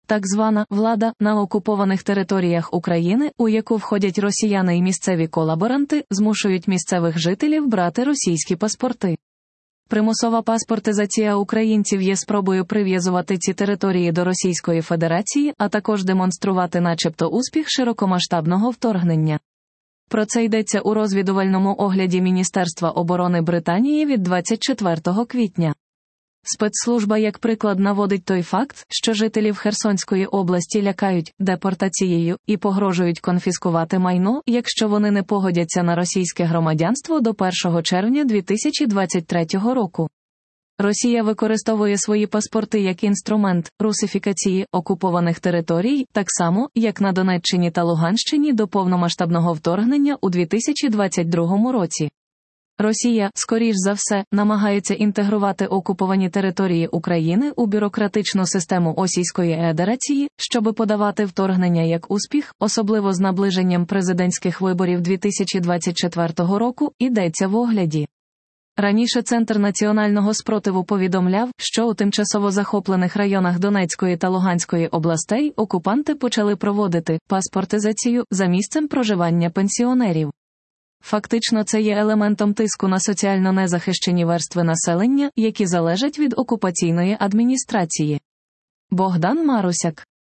Так звана «влада» на окупованих територіях України, у яку входять росіяни і місцеві колаборанти, змушують місцевих жителів брати російські паспорти. Примусова паспортизація українців є спробою прив'язувати ці території до Російської Федерації, а також демонструвати начебто успіх широкомасштабного вторгнення. Про це йдеться у розвідувальному огляді Міністерства оборони Британії від 24 квітня. Спецслужба як приклад наводить той факт, що жителів Херсонської області лякають депортацією і погрожують конфіскувати майно, якщо вони не погодяться на російське громадянство до 1 червня 2023 року. Росія використовує свої паспорти як інструмент русифікації окупованих територій, так само, як на Донеччині та Луганщині до повномасштабного вторгнення у 2022 році. Росія, скоріш за все, намагається інтегрувати окуповані території України у бюрократичну систему Російської Федерації, щоби подавати вторгнення як успіх, особливо з наближенням президентських виборів 2024 року, йдеться в огляді. Раніше Центр національного спротиву повідомляв, що у тимчасово захоплених районах Донецької та Луганської областей окупанти почали проводити паспортизацію за місцем проживання пенсіонерів. Фактично це є елементом тиску на соціально незахищені верстви населення, які залежать від окупаційної адміністрації. Богдан Марусяк